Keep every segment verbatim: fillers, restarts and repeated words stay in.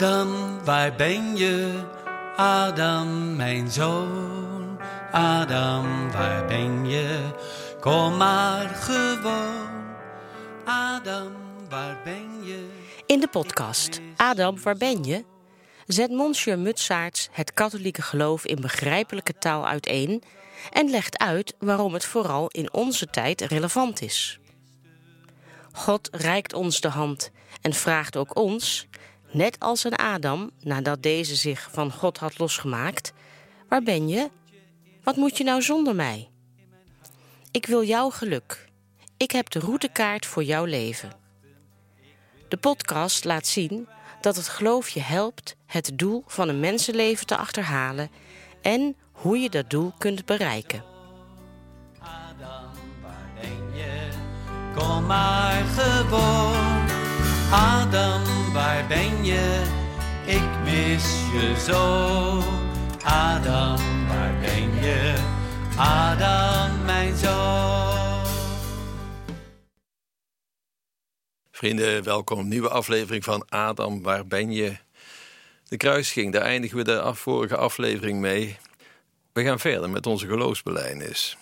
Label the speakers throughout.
Speaker 1: Adam, waar ben je? Adam, mijn zoon. Adam, waar ben je? Kom maar gewoon. Adam, waar ben je?
Speaker 2: In de podcast Adam, waar ben je? Zet Monsieur Mutsaerts het katholieke geloof in begrijpelijke taal uiteen en legt uit waarom het vooral in onze tijd relevant is. God reikt ons de hand en vraagt ook ons, net als een Adam, nadat deze zich van God had losgemaakt: waar ben je? Wat moet je nou zonder mij? Ik wil jouw geluk. Ik heb de routekaart voor jouw leven. De podcast laat zien dat het geloof je helpt het doel van een mensenleven te achterhalen en hoe je dat doel kunt bereiken.
Speaker 1: Adam, waar ben je? Kom maar gewoon. Adam, waar ben je? Ik mis je zo. Adam, waar ben je? Adam, mijn zoon.
Speaker 3: Vrienden, welkom. Een nieuwe aflevering van Adam, waar ben je? De kruisiging, daar eindigen we de af, vorige aflevering mee. We gaan verder met onze geloofsbelijdenis.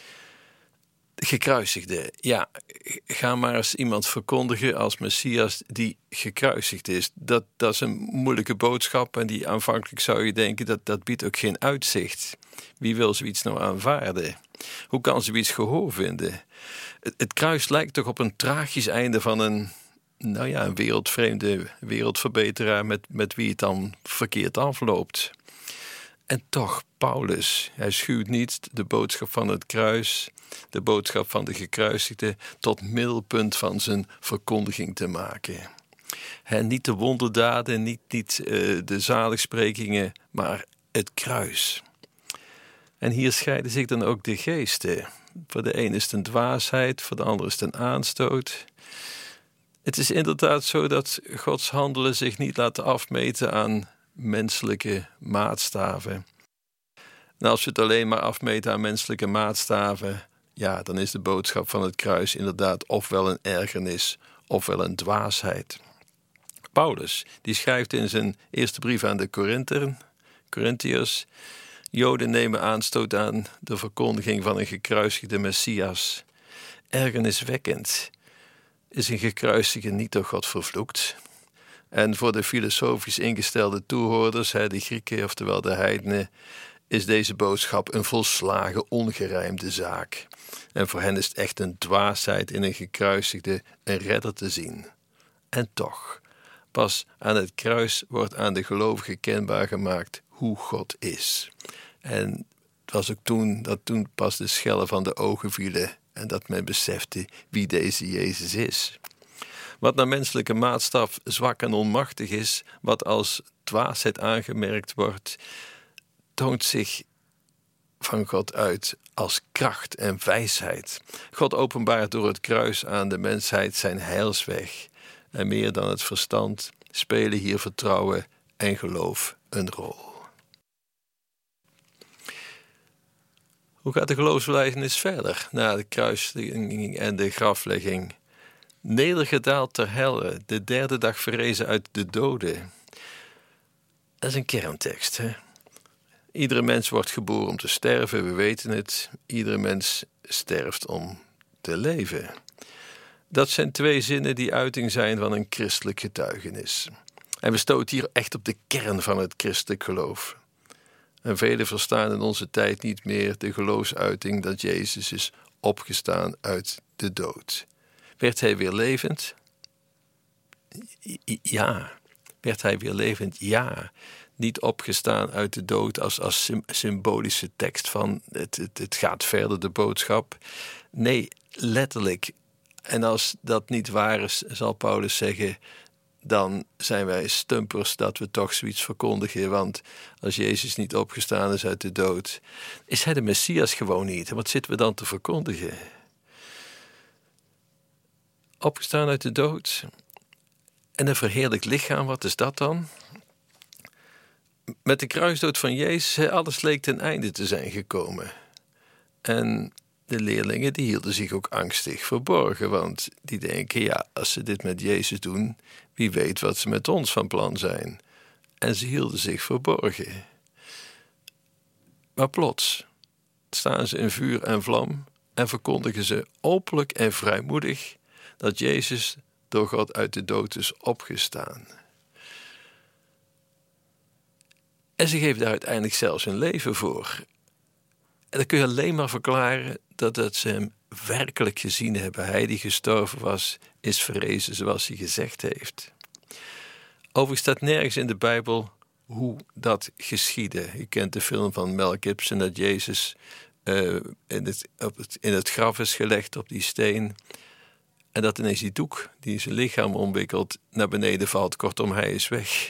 Speaker 3: De gekruisigde, ja, ga maar eens iemand verkondigen als Messias die gekruisigd is. Dat, dat is een moeilijke boodschap en die aanvankelijk zou je denken dat dat biedt ook geen uitzicht. Wie wil zoiets nou aanvaarden? Hoe kan zoiets gehoor vinden? Het, het kruis lijkt toch op een tragisch einde van een, nou ja, een wereldvreemde wereldverbeteraar met, met wie het dan verkeerd afloopt. En toch, Paulus, hij schuwt niet de boodschap van het kruis, de boodschap van de gekruisigde, tot middelpunt van zijn verkondiging te maken. He, niet de wonderdaden, niet, niet uh, de zaligsprekingen, maar het kruis. En hier scheiden zich dan ook de geesten. Voor de een is het een dwaasheid, voor de ander is het een aanstoot. Het is inderdaad zo dat Gods handelen zich niet laten afmeten aan menselijke maatstaven. En als we het alleen maar afmeten aan menselijke maatstaven, ja, dan is de boodschap van het kruis inderdaad ofwel een ergernis, ofwel een dwaasheid. Paulus, die schrijft in zijn eerste brief aan de Korinther, Corinthiërs: Joden nemen aanstoot aan de verkondiging van een gekruisigde Messias. Ergerniswekkend. Is een gekruisigde niet door God vervloekt? En voor de filosofisch ingestelde toehoorders, de Grieken, oftewel de heidenen, is deze boodschap een volslagen ongerijmde zaak. En voor hen is het echt een dwaasheid in een gekruisigde een redder te zien. En toch, pas aan het kruis wordt aan de gelovigen kenbaar gemaakt hoe God is. En het was ook toen dat toen pas de schellen van de ogen vielen en dat men besefte wie deze Jezus is. Wat naar menselijke maatstaf zwak en onmachtig is, wat als dwaasheid aangemerkt wordt, toont zich van God uit als kracht en wijsheid. God openbaart door het kruis aan de mensheid zijn heilsweg. En meer dan het verstand spelen hier vertrouwen en geloof een rol. Hoe gaat de geloofsbelijdenis verder na de kruisiging en de graflegging? Nedergedaald ter helle, de derde dag verrezen uit de doden. Dat is een kerntekst, hè? Iedere mens wordt geboren om te sterven, we weten het. Iedere mens sterft om te leven. Dat zijn twee zinnen die uiting zijn van een christelijk getuigenis. En we stoten hier echt op de kern van het christelijk geloof. En velen verstaan in onze tijd niet meer de geloofsuiting dat Jezus is opgestaan uit de dood. Werd hij weer levend? Ja. Werd hij weer levend? Ja. Niet opgestaan uit de dood als, als symbolische tekst van het, het, het gaat verder, de boodschap. Nee, letterlijk. En als dat niet waar is, zal Paulus zeggen, dan zijn wij stumpers dat we toch zoiets verkondigen. Want als Jezus niet opgestaan is uit de dood, is hij de Messias gewoon niet. En wat zitten we dan te verkondigen? Opgestaan uit de dood en een verheerlijkt lichaam, wat is dat dan? Met de kruisdood van Jezus, alles leek ten einde te zijn gekomen. En de leerlingen die hielden zich ook angstig verborgen, want die denken, ja, als ze dit met Jezus doen, wie weet wat ze met ons van plan zijn. en ze hielden zich verborgen. Maar plots staan ze in vuur en vlam en verkondigen ze openlijk en vrijmoedig dat Jezus door God uit de dood is opgestaan. En ze geven daar uiteindelijk zelfs hun leven voor. En dan kun je alleen maar verklaren dat, dat ze hem werkelijk gezien hebben. Hij die gestorven was, is verrezen zoals hij gezegd heeft. Overigens staat nergens in de Bijbel hoe dat geschiedde. Je kent de film van Mel Gibson dat Jezus uh, in, het, op het, in het graf is gelegd op die steen. En dat ineens die doek die zijn lichaam omwikkelt naar beneden valt. Kortom, hij is weg.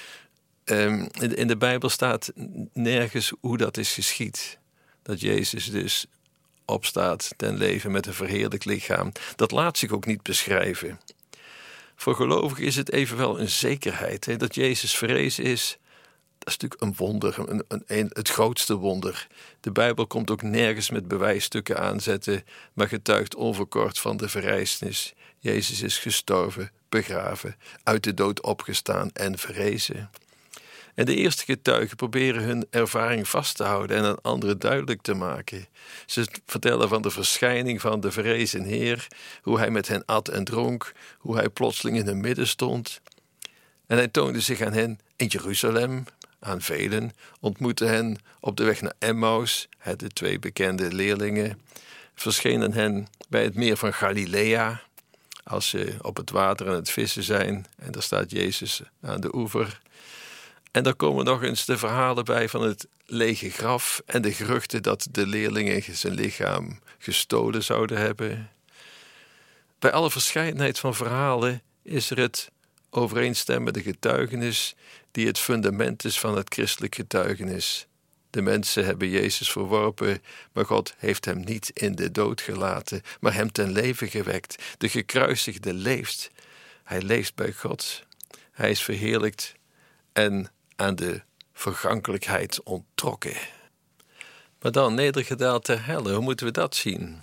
Speaker 3: Um, in, in de Bijbel staat nergens hoe dat is geschied. Dat Jezus dus opstaat ten leven met een verheerlijkt lichaam. Dat laat zich ook niet beschrijven. Voor gelovigen is het evenwel een zekerheid. Hè, dat Jezus verrezen is, dat is natuurlijk een wonder, een, een, een, het grootste wonder. De Bijbel komt ook nergens met bewijsstukken aanzetten, maar getuigt onverkort van de verrijzenis. Jezus is gestorven, begraven, uit de dood opgestaan en verrezen. En de eerste getuigen proberen hun ervaring vast te houden en aan anderen duidelijk te maken. Ze vertellen van de verschijning van de verrezen Heer, hoe hij met hen at en dronk, hoe hij plotseling in hun midden stond. En hij toonde zich aan hen in Jeruzalem, aan velen, ontmoette hen op de weg naar Emmaus, de twee bekende leerlingen, verschenen hen bij het meer van Galilea, als ze op het water aan het vissen zijn, en daar staat Jezus aan de oever. En daar komen nog eens de verhalen bij van het lege graf en de geruchten dat de leerlingen zijn lichaam gestolen zouden hebben. Bij alle verscheidenheid van verhalen is er het overeenstemmende getuigenis die het fundament is van het christelijk getuigenis. De mensen hebben Jezus verworpen, maar God heeft hem niet in de dood gelaten, maar hem ten leven gewekt. De gekruisigde leeft. Hij leeft bij God. Hij is verheerlijkt en aan de vergankelijkheid onttrokken. Maar dan nedergedaald ter helle, hoe moeten we dat zien?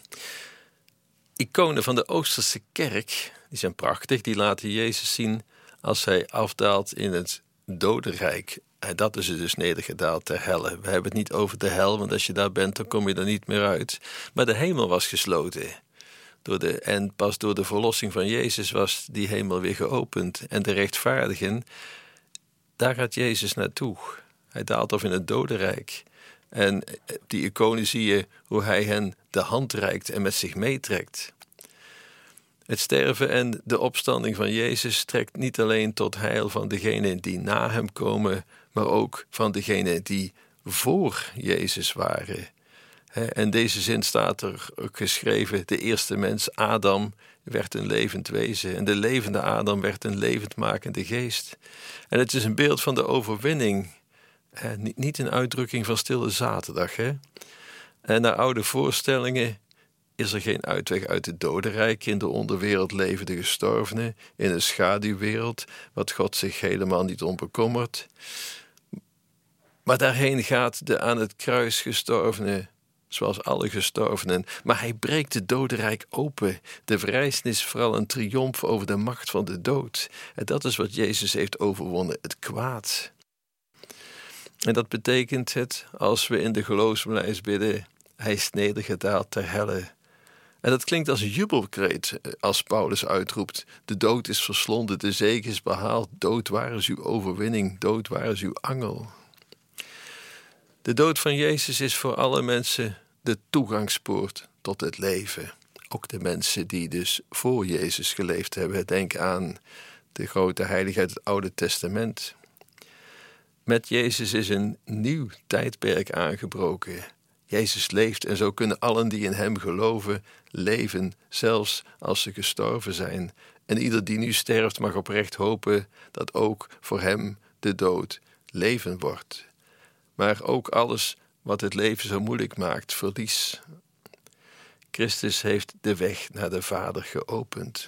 Speaker 3: Iconen van de Oosterse kerk, die zijn prachtig, die laten Jezus zien als hij afdaalt in het dodenrijk. En dat is dus nedergedaald ter helle. We hebben het niet over de hel, want als je daar bent, dan kom je er niet meer uit. Maar de hemel was gesloten. Door de, en pas door de verlossing van Jezus was die hemel weer geopend. En de rechtvaardigen, daar gaat Jezus naartoe. Hij daalt af in het dodenrijk. En op die iconen zie je hoe hij hen de hand reikt en met zich meetrekt. Het sterven en de opstanding van Jezus trekt niet alleen tot heil van degenen die na hem komen, maar ook van degenen die voor Jezus waren. En deze zin staat er ook geschreven: de eerste mens, Adam, werd een levend wezen. En de levende Adam werd een levendmakende geest. En het is een beeld van de overwinning. Niet een uitdrukking van stille zaterdag. Hè? En naar oude voorstellingen is er geen uitweg uit het dodenrijk. In de onderwereld leven de gestorvenen, in een schaduwwereld, wat God zich helemaal niet om bekommert. Maar daarheen gaat de aan het kruis gestorvene, zoals alle gestorvenen. Maar hij breekt het dodenrijk open. De verrijzenis is vooral een triomf over de macht van de dood. En dat is wat Jezus heeft overwonnen, het kwaad. En dat betekent het, als we in de geloofsbelijdenis bidden, hij is nedergedaald ter helle. En dat klinkt als een jubelkreet, als Paulus uitroept: de dood is verslonden, de zege is behaald, dood waar is uw overwinning, dood waar is uw angel. De dood van Jezus is voor alle mensen de toegangspoort tot het leven. Ook de mensen die dus voor Jezus geleefd hebben. Denk aan de grote heilige uit het Oude Testament. Met Jezus is een nieuw tijdperk aangebroken. Jezus leeft en zo kunnen allen die in hem geloven leven, zelfs als ze gestorven zijn. En ieder die nu sterft mag oprecht hopen dat ook voor hem de dood leven wordt. Maar ook alles wat het leven zo moeilijk maakt, verlies. Christus heeft de weg naar de Vader geopend.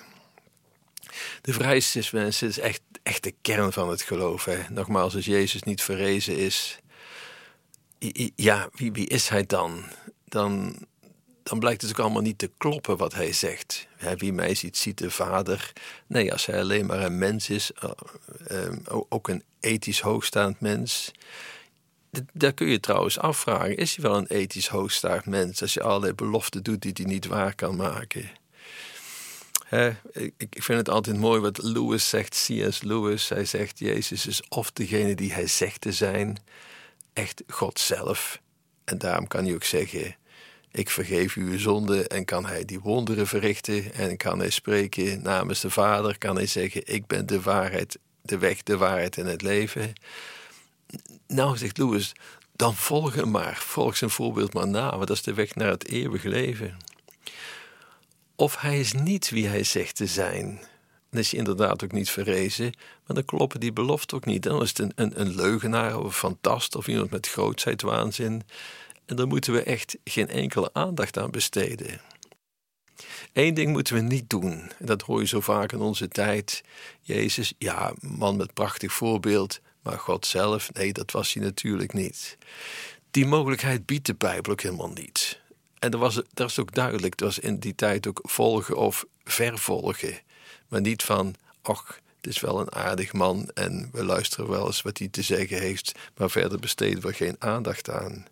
Speaker 3: De verrijzenis, mensen, is echt, echt de kern van het geloof. Hè. Nogmaals, als Jezus niet verrezen is, ja, wie, wie is hij dan? Dan dan blijkt het ook allemaal niet te kloppen wat hij zegt. Wie mij ziet, ziet de Vader. Nee, als hij alleen maar een mens is, ook een ethisch hoogstaand mens. Daar kun je trouwens afvragen, is hij wel een ethisch hoogstaand mens als je allerlei beloften doet die hij niet waar kan maken? He, ik vind het altijd mooi wat Lewis zegt, C S Lewis. Hij zegt, Jezus is of degene die hij zegt te zijn, echt God zelf. En daarom kan hij ook zeggen, ik vergeef u uw zonde, en kan hij die wonderen verrichten en kan hij spreken namens de Vader, kan hij zeggen, ik ben de waarheid, de weg, de waarheid en het leven. Nou, zegt Lewis, dan volg hem maar, volg zijn voorbeeld maar na, want dat is de weg naar het eeuwige leven. Of hij is niet wie hij zegt te zijn, dan is hij inderdaad ook niet verrezen, maar dan kloppen die beloften ook niet. Dan is het een, een, een leugenaar of een fantast of iemand met grootheidswaanzin. En daar moeten we echt geen enkele aandacht aan besteden. Eén ding moeten we niet doen, en dat hoor je zo vaak in onze tijd. Jezus, ja, man met prachtig voorbeeld, maar God zelf, nee, dat was hij natuurlijk niet. Die mogelijkheid biedt de Bijbel ook helemaal niet. En dat was, dat is ook duidelijk, dat was in die tijd ook volgen of vervolgen. Maar niet van, och, het is wel een aardig man en we luisteren wel eens wat hij te zeggen heeft, maar verder besteden we geen aandacht aan.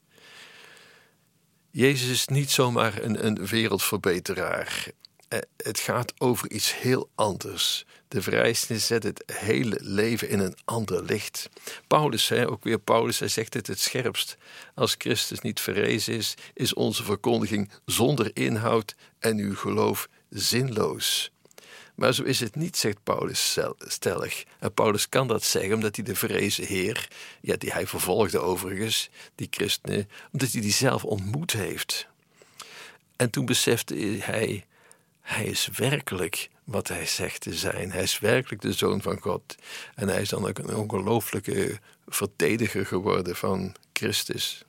Speaker 3: Jezus is niet zomaar een, een wereldverbeteraar. Het gaat over iets heel anders. De verrijzenis zet het hele leven in een ander licht. Paulus, hè, ook weer Paulus, hij zegt het het scherpst. Als Christus niet verrezen is, is onze verkondiging zonder inhoud en uw geloof zinloos. Maar zo is het niet, zegt Paulus stellig. En Paulus kan dat zeggen omdat hij de verrezen Heer, ja, die hij vervolgde overigens, die christenen, omdat hij die zelf ontmoet heeft. En toen besefte hij, hij is werkelijk wat hij zegt te zijn. Hij is werkelijk de Zoon van God. En hij is dan ook een ongelooflijke verdediger geworden van Christus.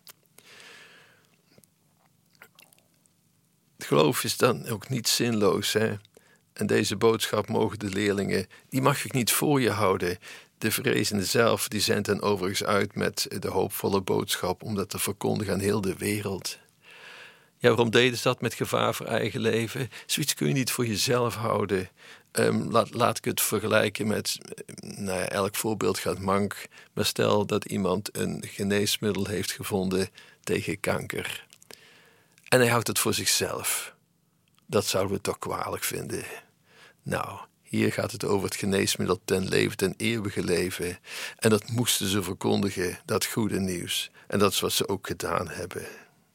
Speaker 3: Het geloof is dan ook niet zinloos, hè? En deze boodschap mogen de leerlingen, die mag ik niet voor je houden. De verrezende zelf, die zendt hen overigens uit met de hoopvolle boodschap om dat te verkondigen aan heel de wereld. Ja, waarom deden ze dat met gevaar voor eigen leven? Zoiets kun je niet voor jezelf houden. Um, laat, laat ik het vergelijken met, nou ja, elk voorbeeld gaat mank. Maar stel dat iemand een geneesmiddel heeft gevonden tegen kanker. En hij houdt het voor zichzelf. Dat zouden we toch kwalijk vinden. Nou, hier gaat het over het geneesmiddel ten leven, ten eeuwige leven. En dat moesten ze verkondigen, dat goede nieuws. En dat is wat ze ook gedaan hebben.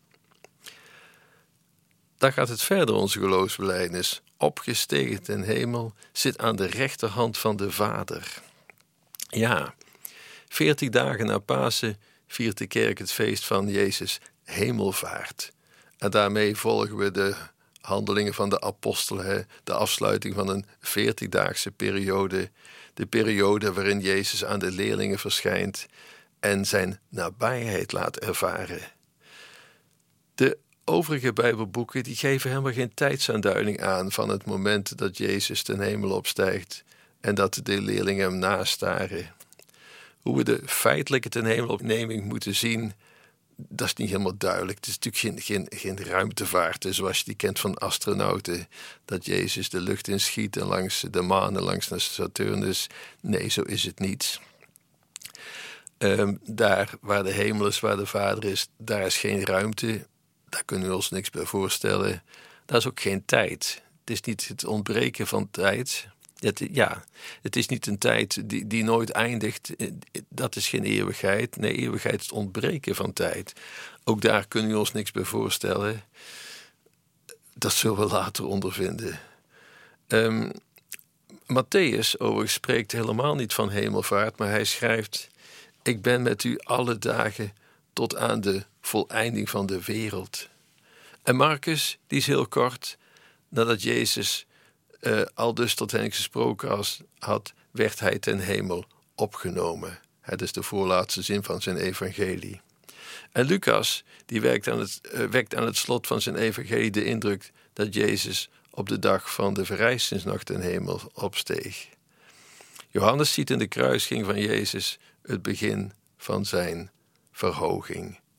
Speaker 3: Dan gaat het verder, onze geloofsbelijdenis. Opgestegen ten hemel, zit aan de rechterhand van de Vader. Ja, veertig dagen na Pasen viert de kerk het feest van Jezus hemelvaart. En daarmee volgen we de handelingen van de apostelen, de afsluiting van een veertigdaagse periode, de periode waarin Jezus aan de leerlingen verschijnt en zijn nabijheid laat ervaren. De overige Bijbelboeken die geven helemaal geen tijdsaanduiding aan van het moment dat Jezus ten hemel opstijgt en dat de leerlingen hem nastaren. Hoe we de feitelijke ten hemelopneming moeten zien, dat is niet helemaal duidelijk. Het is natuurlijk geen, geen, geen ruimtevaart, zoals je die kent van astronauten. Dat Jezus de lucht inschiet en langs de maan en langs naar Saturnus. Nee, zo is het niet. Um, daar waar de hemel is, waar de Vader is, daar is geen ruimte. Daar kunnen we ons niks bij voorstellen. Daar is ook geen tijd. Het is niet het ontbreken van tijd. Het, ja, het is niet een tijd die, die nooit eindigt. Dat is geen eeuwigheid. Nee, eeuwigheid is het ontbreken van tijd. Ook daar kunnen we ons niks bij voorstellen. Dat zullen we later ondervinden. Um, Matthäus overigens spreekt helemaal niet van hemelvaart, maar hij schrijft: ik ben met u alle dagen tot aan de voleinding van de wereld. En Marcus, die is heel kort, nadat Jezus Uh, al dus tot hen gesproken als, had, werd hij ten hemel opgenomen. Het is de voorlaatste zin van zijn evangelie. En Lucas, die werkt aan het, uh, wekt aan het slot van zijn evangelie de indruk dat Jezus op de dag van de verrijzenisnacht ten hemel opsteeg. Johannes ziet in de kruising van Jezus het begin van zijn verhoging.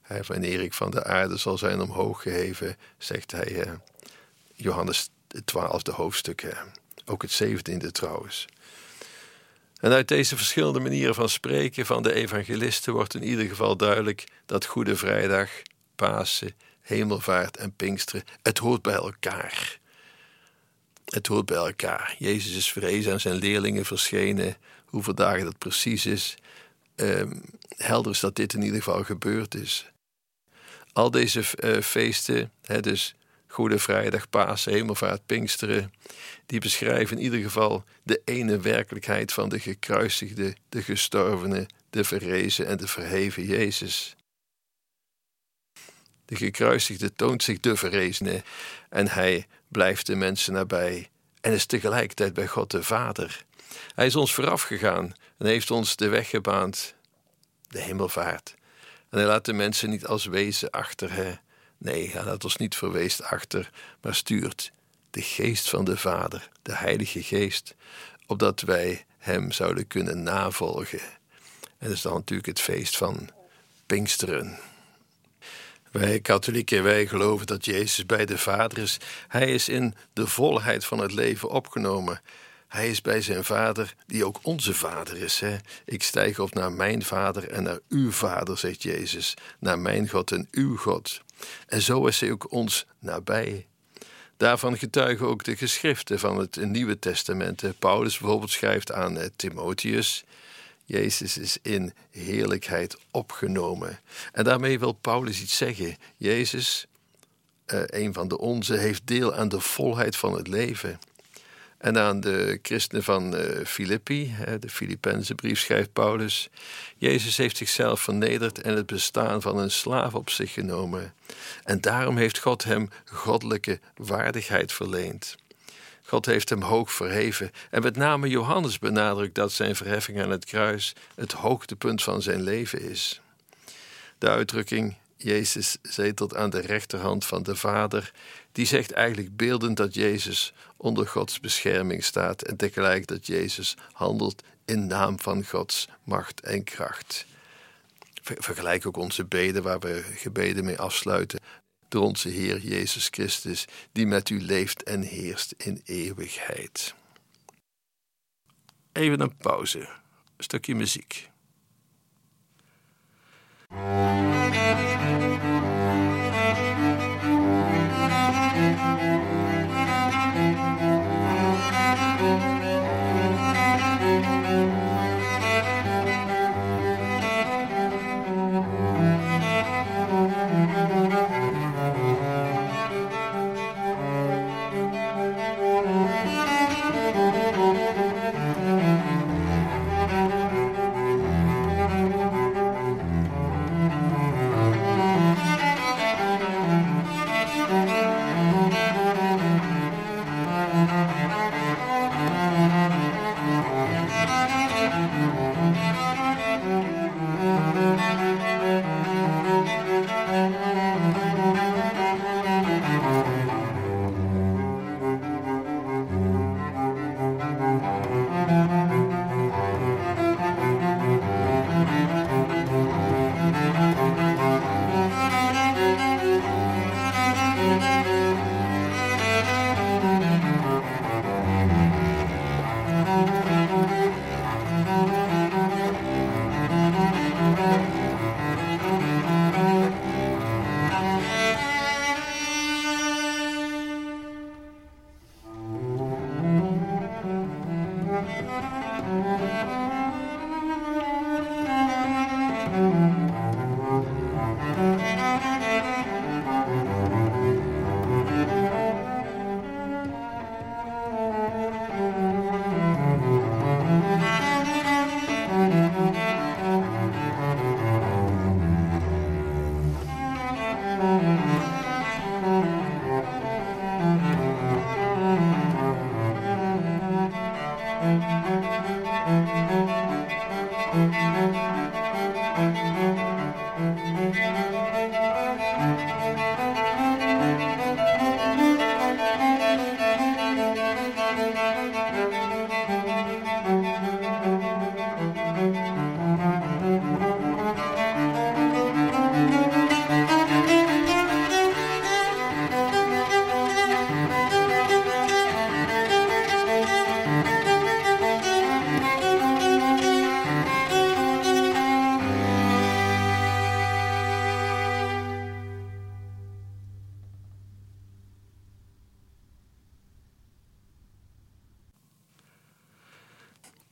Speaker 3: He, wanneer ik van de aarde zal zijn omhoog geheven, zegt hij, uh, Johannes het twaalfde hoofdstuk, uh, ook het zeventiende trouwens. En uit deze verschillende manieren van spreken van de evangelisten wordt in ieder geval duidelijk dat Goede Vrijdag, Pasen, Hemelvaart en Pinksteren, het hoort bij elkaar. Het hoort bij elkaar. Jezus is verrezen aan zijn leerlingen verschenen. Hoeveel dagen dat precies is. Um, helder is dat dit in ieder geval gebeurd is. Al deze uh, feesten, hè, dus Goede Vrijdag, Pasen, Hemelvaart, Pinksteren, die beschrijven in ieder geval de ene werkelijkheid van de gekruisigde, de gestorvene, de verrezen en de verheven Jezus. De gekruisigde toont zich de verrezene en hij blijft de mensen nabij en is tegelijkertijd bij God de Vader. Hij is ons vooraf gegaan en heeft ons de weg gebaand, de hemelvaart. En hij laat de mensen niet als wezen achter. Hè? Nee, hij laat ons niet verweest achter, maar stuurt de geest van de Vader, de Heilige Geest, opdat wij hem zouden kunnen navolgen. En dat is dan natuurlijk het feest van Pinksteren. Wij katholieken, wij geloven dat Jezus bij de Vader is. Hij is in de volheid van het leven opgenomen. Hij is bij zijn Vader, die ook onze Vader is. Hè? Ik stijg op naar mijn Vader en naar uw Vader, zegt Jezus. Naar mijn God en uw God. En zo is hij ook ons nabij. Daarvan getuigen ook de geschriften van het Nieuwe Testament. Paulus bijvoorbeeld schrijft aan Timotheus: Jezus is in heerlijkheid opgenomen. En daarmee wil Paulus iets zeggen. Jezus, uh, een van de onze, heeft deel aan de volheid van het leven. En aan de christenen van uh, Filippi, de Filippenzenbrief, schrijft Paulus: Jezus heeft zichzelf vernederd en het bestaan van een slaaf op zich genomen. En daarom heeft God hem goddelijke waardigheid verleend. God heeft hem hoog verheven. En met name Johannes benadrukt dat zijn verheffing aan het kruis het hoogtepunt van zijn leven is. De uitdrukking Jezus zetelt aan de rechterhand van de Vader, die zegt eigenlijk beeldend dat Jezus onder Gods bescherming staat en tegelijk dat Jezus handelt in naam van Gods macht en kracht. Vergelijk ook onze beden waar we gebeden mee afsluiten. Door onze Heer Jezus Christus, die met u leeft en heerst in eeuwigheid. Even een pauze, een stukje muziek.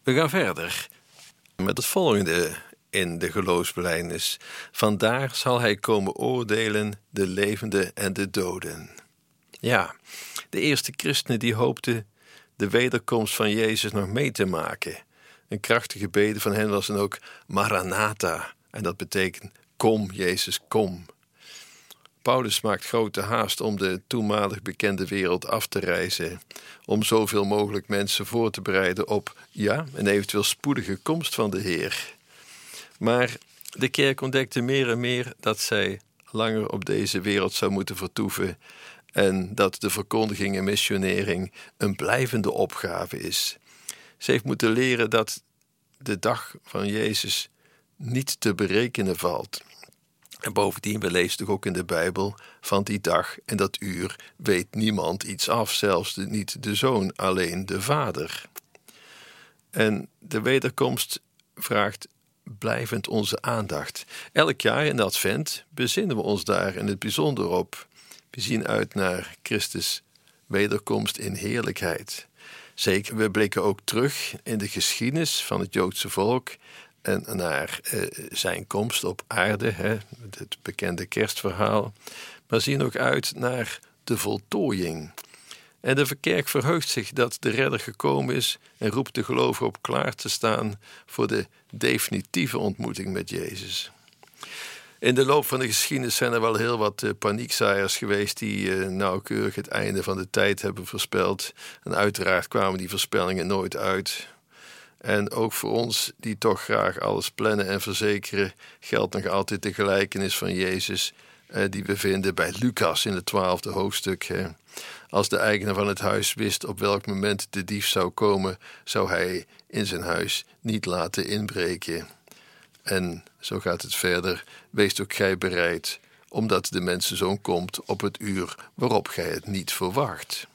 Speaker 3: We gaan verder met het volgende in de geloofsbelijdenis. Vandaar zal hij komen oordelen de levenden en de doden. Ja, de eerste christenen die hoopten de wederkomst van Jezus nog mee te maken. Een krachtige bede van hen was dan ook Maranatha. En dat betekent, kom Jezus, kom. Paulus maakt grote haast om de toenmalig bekende wereld af te reizen, om zoveel mogelijk mensen voor te bereiden op, ja, een eventueel spoedige komst van de Heer. Maar de kerk ontdekte meer en meer dat zij langer op deze wereld zou moeten vertoeven en dat de verkondiging en missionering een blijvende opgave is. Ze heeft moeten leren dat de dag van Jezus niet te berekenen valt. En bovendien, we lezen toch ook in de Bijbel, van die dag en dat uur weet niemand iets af, zelfs de, niet de Zoon, alleen de Vader. En de wederkomst vraagt blijvend onze aandacht. Elk jaar in de Advent bezinnen we ons daar in het bijzonder op. We zien uit naar Christus' wederkomst in heerlijkheid. Zeker, we blikken ook terug in de geschiedenis van het Joodse volk en naar uh, zijn komst op aarde, hè, het bekende kerstverhaal, maar zien ook uit naar de voltooiing. En de kerk verheugt zich dat de redder gekomen is en roept de gelovigen op klaar te staan voor de definitieve ontmoeting met Jezus. In de loop van de geschiedenis zijn er wel heel wat uh, paniekzaaiers geweest die uh, nauwkeurig het einde van de tijd hebben voorspeld. En uiteraard kwamen die voorspellingen nooit uit. En ook voor ons die toch graag alles plannen en verzekeren, geldt nog altijd de gelijkenis van Jezus uh, die we vinden bij Lucas in het twaalfde hoofdstuk. Hè. Als de eigenaar van het huis wist op welk moment de dief zou komen, zou hij in zijn huis niet laten inbreken. En zo gaat het verder. Wees ook gij bereid, omdat de mensenzoon komt op het uur waarop gij het niet verwacht.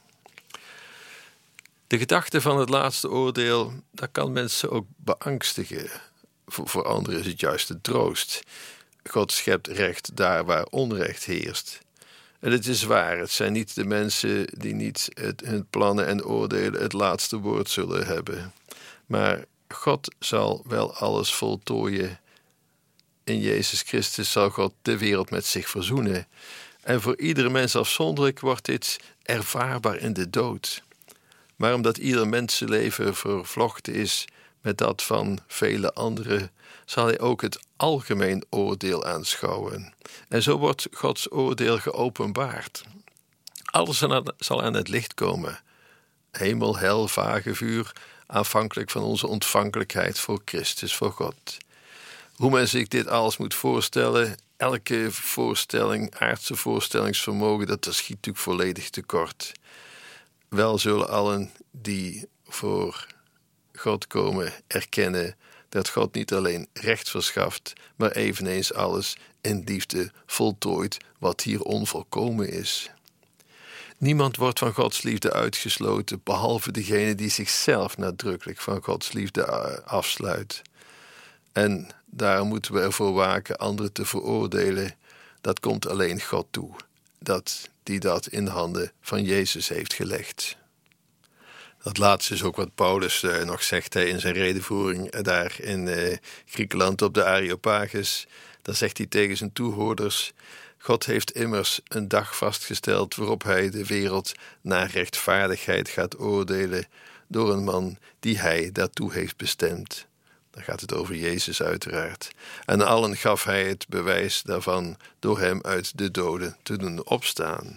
Speaker 3: De gedachte van het laatste oordeel, dat kan mensen ook beangstigen. Voor, voor anderen is het juist de troost. God schept recht daar waar onrecht heerst. En het is waar, het zijn niet de mensen die niet het, hun plannen en oordelen het laatste woord zullen hebben. Maar God zal wel alles voltooien. In Jezus Christus zal God de wereld met zich verzoenen. En voor iedere mens afzonderlijk wordt dit ervaarbaar in de dood. Maar omdat ieder mensenleven vervlochten is met dat van vele anderen, zal hij ook het algemeen oordeel aanschouwen. En zo wordt Gods oordeel geopenbaard. Alles zal aan het licht komen. Hemel, hel, vage vuur, afhankelijk van onze ontvankelijkheid voor Christus, voor God. Hoe men zich dit alles moet voorstellen, elke voorstelling, aardse voorstellingsvermogen, dat schiet natuurlijk volledig tekort. Wel zullen allen die voor God komen erkennen dat God niet alleen recht verschaft, maar eveneens alles in liefde voltooit wat hier onvolkomen is. Niemand wordt van Gods liefde uitgesloten, behalve degene die zichzelf nadrukkelijk van Gods liefde afsluit. En daar moeten we ervoor waken anderen te veroordelen. Dat komt alleen God toe, dat die dat in de handen van Jezus heeft gelegd. Dat laatste is ook wat Paulus uh, nog zegt hè, in zijn redenvoering daar in uh, Griekenland op de Areopagus. Dan zegt hij tegen zijn toehoorders: God heeft immers een dag vastgesteld waarop hij de wereld naar rechtvaardigheid gaat oordelen door een man die hij daartoe heeft bestemd. Dan gaat het over Jezus uiteraard. En allen gaf hij het bewijs daarvan door hem uit de doden te doen opstaan.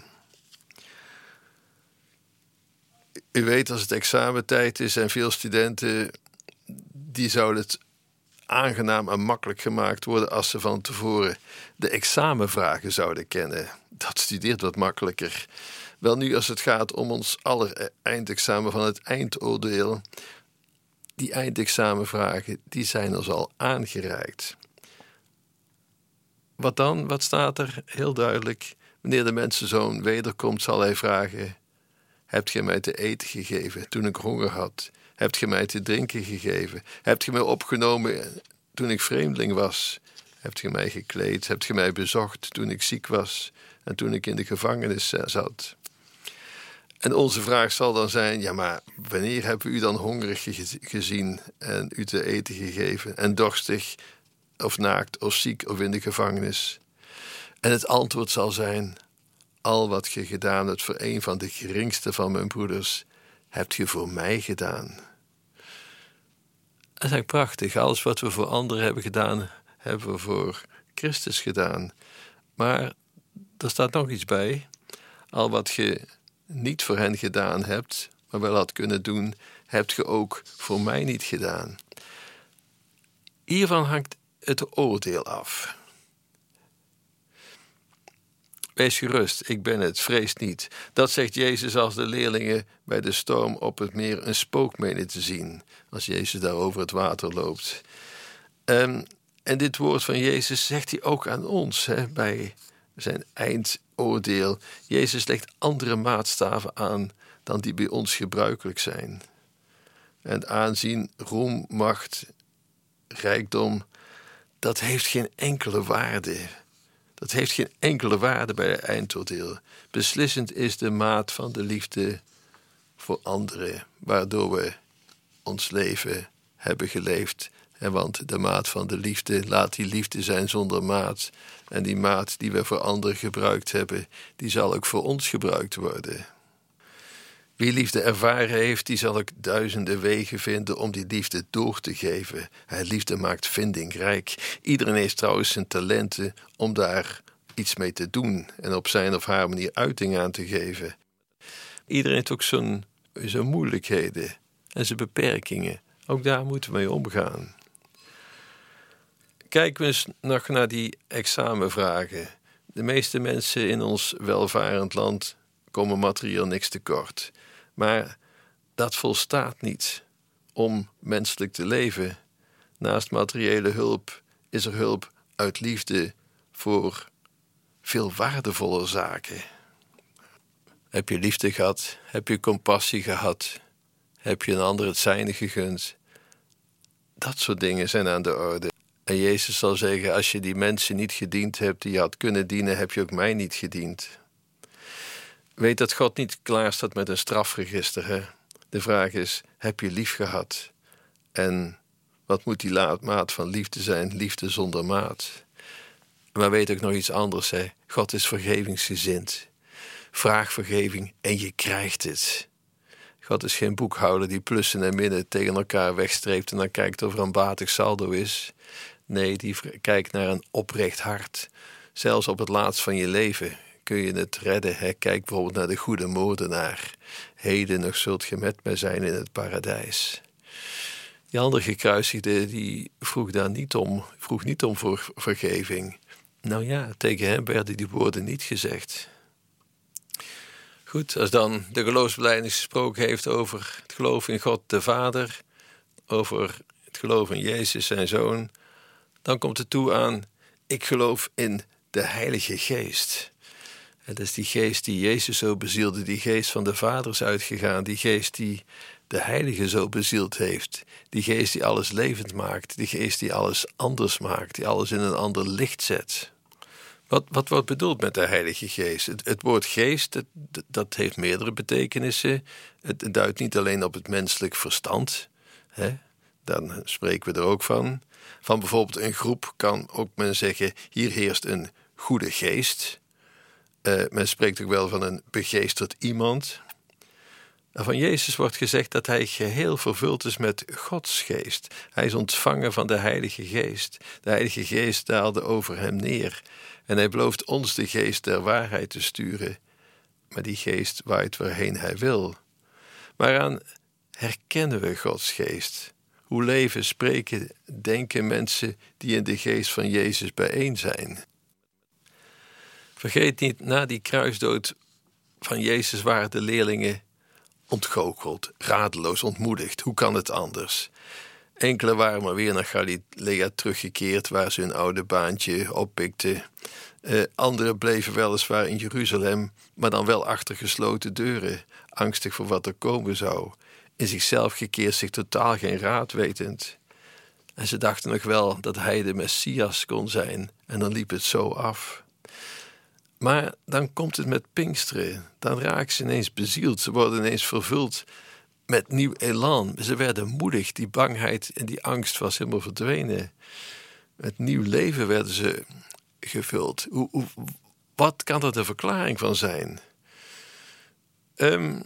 Speaker 3: U weet, als het examentijd is en veel studenten, die zouden het aangenaam en makkelijk gemaakt worden als ze van tevoren de examenvragen zouden kennen. Dat studeert wat makkelijker. Wel nu, als het gaat om ons aller eindexamen van het eindoordeel, die eindexamenvragen, die zijn ons al aangereikt. Wat dan? Wat staat er? Heel duidelijk. Wanneer de mensenzoon wederkomt, zal hij vragen: hebt gij mij te eten gegeven toen ik honger had? Hebt gij mij te drinken gegeven? Hebt gij mij opgenomen toen ik vreemdeling was? Hebt gij mij gekleed? Hebt gij mij bezocht toen ik ziek was en toen ik in de gevangenis zat? En onze vraag zal dan zijn, ja, maar wanneer hebben we u dan hongerig gezien en u te eten gegeven en dorstig of naakt of ziek of in de gevangenis? En het antwoord zal zijn, al wat je gedaan hebt voor een van de geringste van mijn broeders, hebt je voor mij gedaan. Dat is eigenlijk prachtig. Alles wat we voor anderen hebben gedaan, hebben we voor Christus gedaan. Maar er staat nog iets bij. Al wat je niet voor hen gedaan hebt, maar wel had kunnen doen, hebt je ook voor mij niet gedaan. Hiervan hangt het oordeel af. Wees gerust, ik ben het, vrees niet. Dat zegt Jezus als de leerlingen bij de storm op het meer een spook menen te zien. Als Jezus daar over het water loopt. Um, en dit woord van Jezus zegt hij ook aan ons, hè, bij zijn eindoordeel. Jezus legt andere maatstaven aan dan die bij ons gebruikelijk zijn. En aanzien, roem, macht, rijkdom, dat heeft geen enkele waarde. Dat heeft geen enkele waarde bij het eindoordeel. Beslissend is de maat van de liefde voor anderen, waardoor we ons leven hebben geleefd. En want de maat van de liefde, laat die liefde zijn zonder maat. En die maat die we voor anderen gebruikt hebben, die zal ook voor ons gebruikt worden. Wie liefde ervaren heeft, die zal ook duizenden wegen vinden om die liefde door te geven. Liefde maakt vindingrijk. Iedereen heeft trouwens zijn talenten om daar iets mee te doen en op zijn of haar manier uiting aan te geven. Iedereen heeft ook zijn, zijn moeilijkheden en zijn beperkingen. Ook daar moeten we mee omgaan. Kijken we eens nog naar die examenvragen. De meeste mensen in ons welvarend land komen materieel niks tekort. Maar dat volstaat niet om menselijk te leven. Naast materiële hulp is er hulp uit liefde voor veel waardevolle zaken. Heb je liefde gehad? Heb je compassie gehad? Heb je een ander het zijne gegund? Dat soort dingen zijn aan de orde. En Jezus zal zeggen, als je die mensen niet gediend hebt die je had kunnen dienen, heb je ook mij niet gediend. Weet dat God niet klaar staat met een strafregister. Hè? De vraag is, heb je lief gehad? En wat moet die maat van liefde zijn? Liefde zonder maat. Maar weet ook nog iets anders. Hè? God is vergevingsgezind. Vraag vergeving en je krijgt het. God is geen boekhouder die plussen en minnen tegen elkaar wegstreept en dan kijkt of er een batig saldo is. Nee, die kijkt naar een oprecht hart. Zelfs op het laatst van je leven kun je het redden. Hè? Kijk bijvoorbeeld naar de goede moordenaar. Heden nog zult ge met mij zijn in het paradijs. Die andere gekruisigde die vroeg daar niet om, vroeg niet om voor vergeving. Nou ja, tegen hem werden die woorden niet gezegd. Goed, als dan de geloofsbelijdenis gesproken heeft over het geloof in God de Vader, over het geloof in Jezus zijn Zoon, dan komt het toe aan, ik geloof in de Heilige Geest. Het is die geest die Jezus zo bezielde, die geest van de Vader is uitgegaan, die geest die de Heilige zo bezield heeft, die geest die alles levend maakt, die geest die alles anders maakt, die alles in een ander licht zet. Wat, wat wordt bedoeld met de Heilige Geest? Het, het woord geest, dat, dat heeft meerdere betekenissen. Het, het duidt niet alleen op het menselijk verstand. Hè? Dan spreken we er ook van. Van bijvoorbeeld een groep kan ook men zeggen, hier heerst een goede geest. Uh, men spreekt ook wel van een begeesterd iemand. Van Jezus wordt gezegd dat hij geheel vervuld is met Gods geest. Hij is ontvangen van de Heilige Geest. De Heilige Geest daalde over hem neer. En hij belooft ons de geest der waarheid te sturen. Maar die geest waait waarheen hij wil. Waaraan herkennen we Gods geest? Hoe leven, spreken, denken mensen die in de geest van Jezus bijeen zijn? Vergeet niet, na die kruisdood van Jezus waren de leerlingen ontgoocheld, radeloos, ontmoedigd. Hoe kan het anders? Enkele waren maar weer naar Galilea teruggekeerd, waar ze hun oude baantje oppikten. Uh, anderen bleven weliswaar in Jeruzalem, maar dan wel achter gesloten deuren, angstig voor wat er komen zou. In zichzelf gekeerd, zich totaal geen raad wetend. En ze dachten nog wel dat hij de Messias kon zijn, en dan liep het zo af. Maar dan komt het met Pinksteren. Dan raken ze ineens bezield. Ze worden ineens vervuld met nieuw elan. Ze werden moedig. Die bangheid en die angst was helemaal verdwenen. Met nieuw leven werden ze gevuld. Hoe, hoe, wat kan er de verklaring van zijn? Um,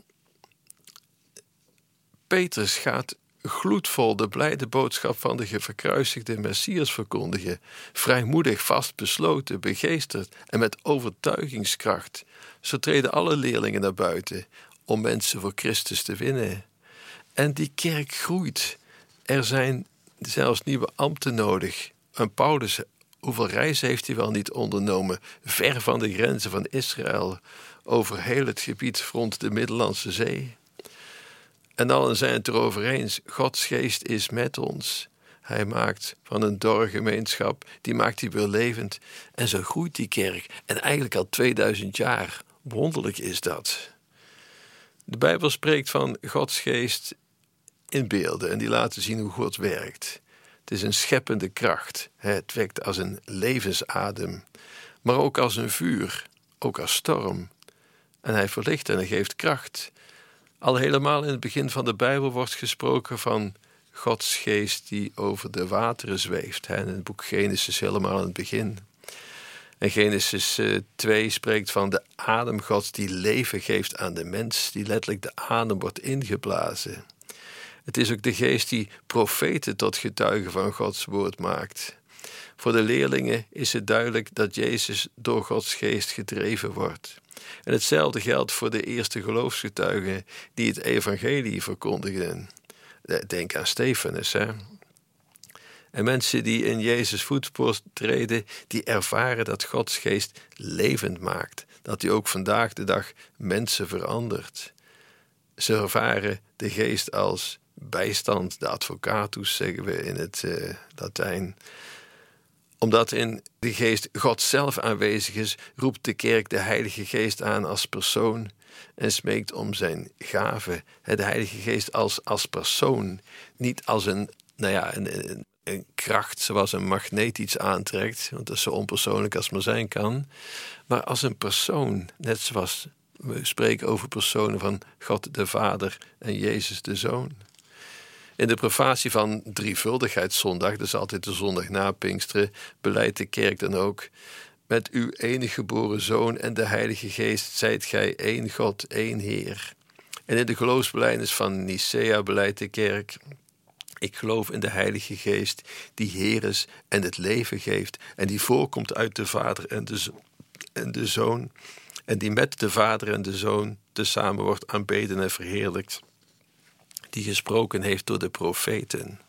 Speaker 3: Petrus gaat gloedvol de blijde boodschap van de verkruisigde Messias verkondigen. Vrijmoedig, vastbesloten, begeesterd en met overtuigingskracht. Zo treden alle leerlingen naar buiten om mensen voor Christus te winnen. En die kerk groeit. Er zijn zelfs nieuwe ambten nodig. En Paulus, hoeveel reizen heeft hij wel niet ondernomen? Ver van de grenzen van Israël, over heel het gebied rond de Middellandse Zee. En allen zijn het erover eens, Gods geest is met ons. Hij maakt van een dorre gemeenschap, die maakt hij weer levend. En zo groeit die kerk. En eigenlijk al tweeduizend jaar. Wonderlijk is dat. De Bijbel spreekt van Gods geest in beelden. En die laten zien hoe God werkt. Het is een scheppende kracht. Het wekt als een levensadem. Maar ook als een vuur. Ook als storm. En hij verlicht en hij geeft kracht. Al helemaal in het begin van de Bijbel wordt gesproken van Gods geest die over de wateren zweeft. In het boek Genesis helemaal in het begin. En Genesis twee spreekt van de adem Gods die leven geeft aan de mens. Die letterlijk de adem wordt ingeblazen. Het is ook de geest die profeten tot getuigen van Gods woord maakt. Voor de leerlingen is het duidelijk dat Jezus door Gods geest gedreven wordt. En hetzelfde geldt voor de eerste geloofsgetuigen die het evangelie verkondigden. Denk aan Stefanus, hè. En mensen die in Jezus' voetspoor treden, die ervaren dat Gods geest levend maakt. Dat hij ook vandaag de dag mensen verandert. Ze ervaren de geest als bijstand, de advocatus zeggen we in het uh, Latijn. Omdat in de geest God zelf aanwezig is, roept de kerk de Heilige Geest aan als persoon en smeekt om zijn gave. De Heilige Geest als, als persoon, niet als een, nou ja, een, een, een kracht zoals een magneet iets aantrekt, want dat is zo onpersoonlijk als maar zijn kan, maar als een persoon, net zoals we spreken over personen van God de Vader en Jezus de Zoon. In de profetie van drievuldigheidszondag, dat is altijd de zondag na Pinksteren, beleidt de kerk dan ook: met uw enige geboren Zoon en de Heilige Geest zijt gij één God, één Heer. En in de geloofsbelijdenis van Nicea beleidt de kerk: ik geloof in de Heilige Geest, die Heer is en het leven geeft, en die voorkomt uit de Vader en de, zo- en de Zoon, en die met de Vader en de Zoon tezamen wordt aanbeden en verheerlijkt, die gesproken heeft door de profeten.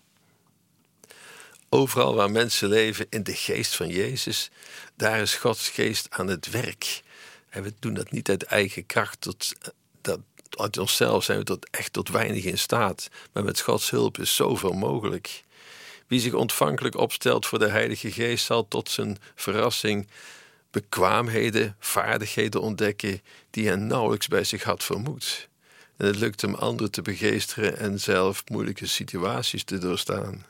Speaker 3: Overal waar mensen leven in de geest van Jezus, daar is Gods geest aan het werk. En we doen dat niet uit eigen kracht, tot, dat, uit onszelf zijn we tot, echt tot weinig in staat. Maar met Gods hulp is zoveel mogelijk. Wie zich ontvankelijk opstelt voor de Heilige Geest zal tot zijn verrassing bekwaamheden, vaardigheden ontdekken die hij nauwelijks bij zich had vermoed. En het lukt hem anderen te begeesteren en zelf moeilijke situaties te doorstaan.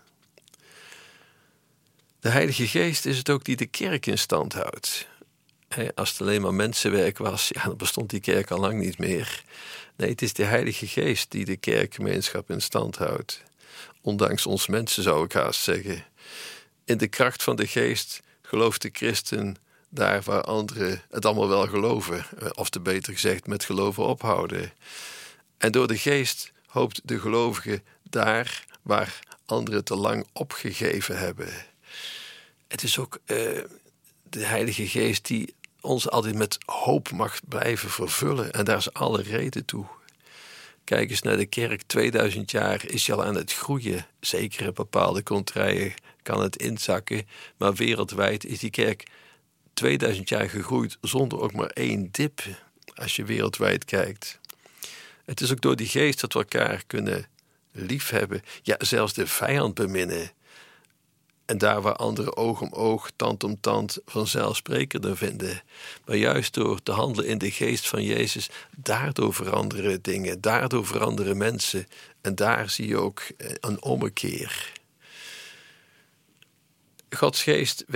Speaker 3: De Heilige Geest is het ook die de kerk in stand houdt. Als het alleen maar mensenwerk was, ja, dan bestond die kerk al lang niet meer. Nee, het is de Heilige Geest die de kerkgemeenschap in stand houdt. Ondanks ons mensen, zou ik haast zeggen. In de kracht van de Geest gelooft de christen daar waar anderen het allemaal wel geloven. Of te beter gezegd, met geloven ophouden. En door de Geest hoopt de gelovige daar waar anderen te lang opgegeven hebben. Het is ook uh, de Heilige Geest die ons altijd met hoop mag blijven vervullen. En daar is alle reden toe. Kijk eens naar de kerk. tweeduizend jaar is je al aan het groeien. Zeker in bepaalde contraien kan het inzakken. Maar wereldwijd is die kerk tweeduizend jaar gegroeid zonder ook maar één dip. Als je wereldwijd kijkt. Het is ook door die geest dat we elkaar kunnen liefhebben. Ja, zelfs de vijand beminnen. En daar waar anderen oog om oog, tand om tand vanzelfsprekender vinden. Maar juist door te handelen in de geest van Jezus, daardoor veranderen dingen, daardoor veranderen mensen. En daar zie je ook een ommekeer. Gods geest wekt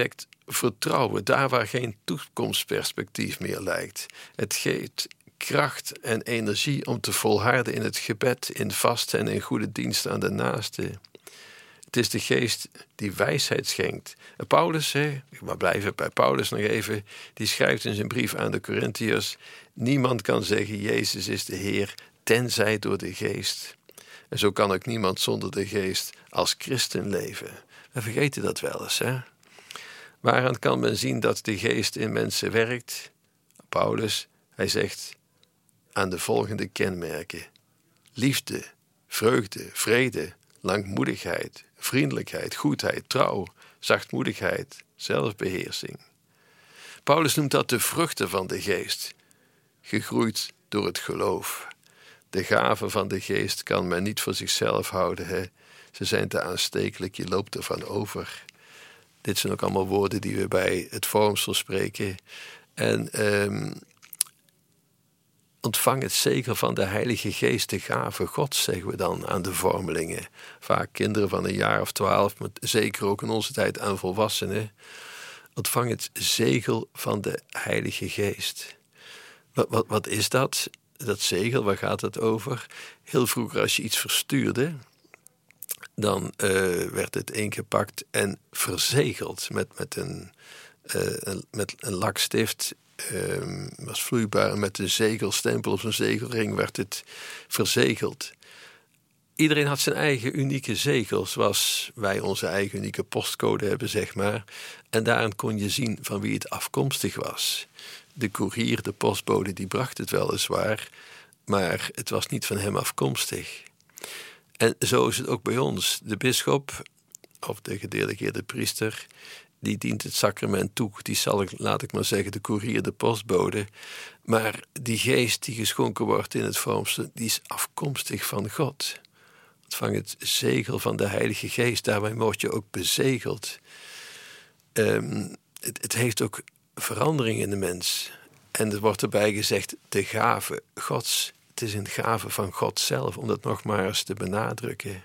Speaker 3: vertrouwen daar waar geen toekomstperspectief meer lijkt. Het geeft kracht en energie om te volharden in het gebed, in vasten en in goede dienst aan de naaste. Het is de geest die wijsheid schenkt. En Paulus, hè, we blijven bij Paulus nog even, die schrijft in zijn brief aan de Korintiërs: niemand kan zeggen Jezus is de Heer, tenzij door de geest. En zo kan ook niemand zonder de geest als christen leven. We vergeten dat wel eens, hè? Waaraan kan men zien dat de geest in mensen werkt? Paulus, hij zegt aan de volgende kenmerken: liefde, vreugde, vrede, langmoedigheid, vriendelijkheid, goedheid, trouw, zachtmoedigheid, zelfbeheersing. Paulus noemt dat de vruchten van de geest, gegroeid door het geloof. De gaven van de geest kan men niet voor zichzelf houden, hè? Ze zijn te aanstekelijk, je loopt ervan over. Dit zijn ook allemaal woorden die we bij het vormsel spreken. En um, ontvang het zegel van de Heilige Geest, de gave Gods, zeggen we dan aan de vormelingen. Vaak kinderen van een jaar of twaalf, maar zeker ook in onze tijd aan volwassenen. Ontvang het zegel van de Heilige Geest. Wat, wat, wat is dat? Dat zegel, waar gaat het over? Heel vroeger als je iets verstuurde, dan uh, werd het ingepakt en verzegeld met, met, een, uh, een, met een lakstift. Uh, was vloeibaar en met een zegelstempel op zijn zegelring werd het verzegeld. Iedereen had zijn eigen unieke zegel, zoals wij onze eigen unieke postcode hebben, zeg maar. En daarin kon je zien van wie het afkomstig was. De koerier, de postbode, die bracht het weliswaar, maar het was niet van hem afkomstig. En zo is het ook bij ons. De bisschop, of de gedelegeerde priester, die dient het sacrament toe. Die zal ik, laat ik maar zeggen, de koerier, de postbode. Maar die geest die geschonken wordt in het vormsel, die is afkomstig van God. Ontvang het zegel van de Heilige Geest, daarmee word je ook bezegeld. Um, het, het heeft ook verandering in de mens. En er wordt erbij gezegd, de gave Gods. Het is een gave van God zelf, om dat nog maar eens te benadrukken.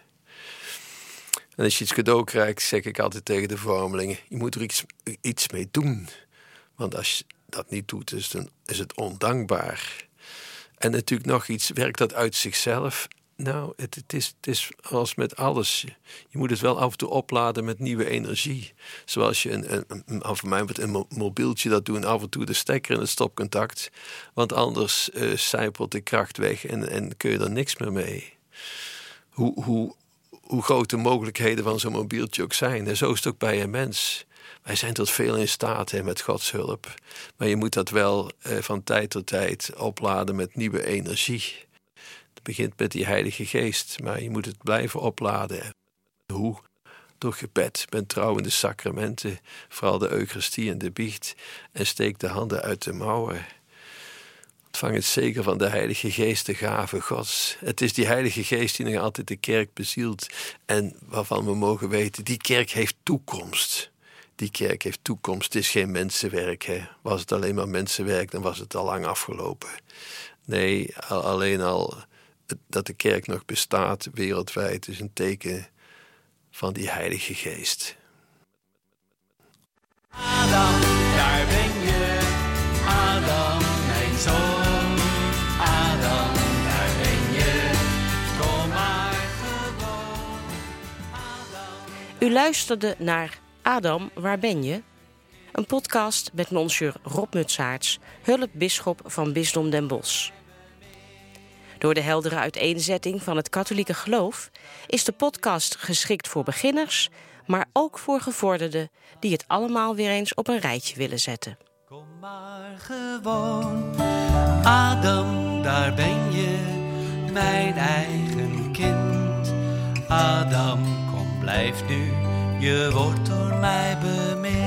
Speaker 3: En als je iets cadeau krijgt, zeg ik altijd tegen de vormelingen, je moet er iets, iets mee doen. Want als je dat niet doet, dus dan is het ondankbaar. En natuurlijk nog iets, werkt dat uit zichzelf? Nou, het, het, is, het is als met alles. Je moet het wel af en toe opladen met nieuwe energie. Zoals je een, een, een, voor mij een mobieltje dat doen, af en toe de stekker in het stopcontact. Want anders uh, sijpelt de kracht weg en, en kun je er niks meer mee. Hoe, hoe, hoe groot de mogelijkheden van zo'n mobieltje ook zijn. En zo is het ook bij een mens. Wij zijn tot veel in staat, hè, met Gods hulp. Maar je moet dat wel uh, van tijd tot tijd opladen met nieuwe energie. Het begint met die Heilige Geest, maar je moet het blijven opladen. Hoe? Door gebed, ben trouw in de sacramenten, vooral de Eucharistie en de biecht, en steek de handen uit de mouwen. Ontvang het zegel van de Heilige Geest, de gave Gods. Het is die Heilige Geest die nog altijd de kerk bezielt en waarvan we mogen weten, die kerk heeft toekomst. Die kerk heeft toekomst, het is geen mensenwerk. Hè. Was het alleen maar mensenwerk, dan was het al lang afgelopen. Nee, alleen al dat de kerk nog bestaat wereldwijd is een teken van die Heilige Geest.
Speaker 1: Adam, daar ben je. Adam, mijn zoon. Adam, daar ben je. Kom maar gewoon. Adam.
Speaker 2: U luisterde naar Adam, waar ben je? Een podcast met monsieur Rob Mutsaerts, hulpbisschop van Bisdom Den Bosch. Door de heldere uiteenzetting van het katholieke geloof is de podcast geschikt voor beginners, maar ook voor gevorderden die het allemaal weer eens op een rijtje willen zetten.
Speaker 1: Kom maar gewoon, Adam, daar ben je, mijn eigen kind. Adam, kom, blijf nu, je wordt door mij bemind.